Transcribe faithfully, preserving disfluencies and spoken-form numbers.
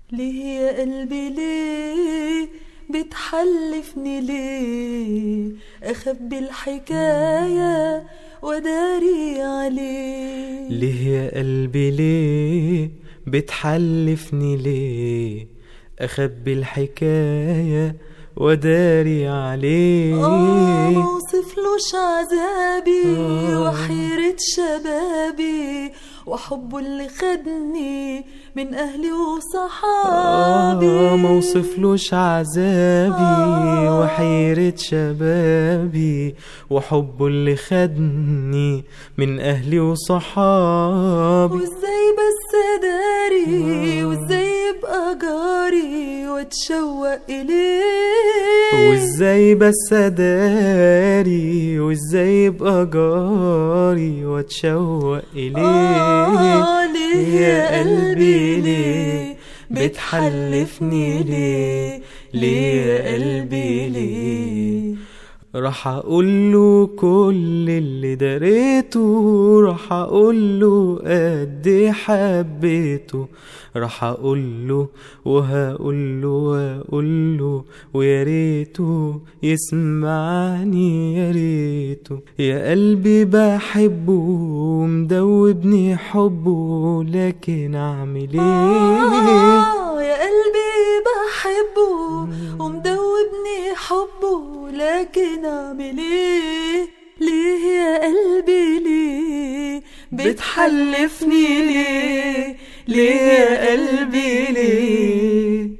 ليه يا قلبي ليه بتحلفني ليه أخبي الحكاية وداري عليه؟ ليه يا قلبي ليه بتحلفني ليه أخبي الحكاية وداري عليه؟ آه موصفلوش عذابي آه وحيرة شبابي وحبه اللي خدني من أهلي وصحابي. آه موصفلوش عذابي آه وحيرة شبابي وحبه اللي خدني من أهلي وصحابي. وازاي بس داري آه وازاي يبقى جاري واتشوق إليه؟ وازاي بس داري وازاي يبقى جاري واتشوق إليه؟ آه ليه يا قلبي ليه بتحلفني ليه؟ ليه يا قلبي ليه؟ راح اقوله كل اللي دريته، راح اقوله قد حبيته، راح اقوله وهقوله واقوله ويا ريته يسمعني يا ريته. يا قلبي بحبه ومدوبني حبه لكن اعمل ايه؟ يا قلبي بحبه ومدوبني حبه لكن اعمل ايه؟ ليه يا قلبي ليه بتحلفني ليه؟ ليه يا قلبي ليه؟